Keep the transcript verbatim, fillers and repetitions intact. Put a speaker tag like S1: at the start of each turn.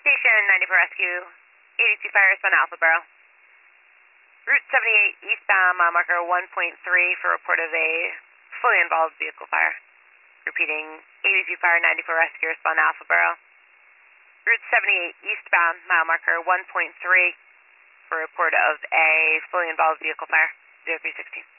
S1: Station ninety-four Rescue, eighty-two Fire, respond Alpha Barrel. Route seventy-eight eastbound, mile marker one point three for report of a fully involved vehicle fire. Repeating, eighty-two Fire, ninety-four Rescue, respond Alpha Barrel. Route seventy-eight eastbound, mile marker one point three for report of a fully involved vehicle fire, zero three sixteen.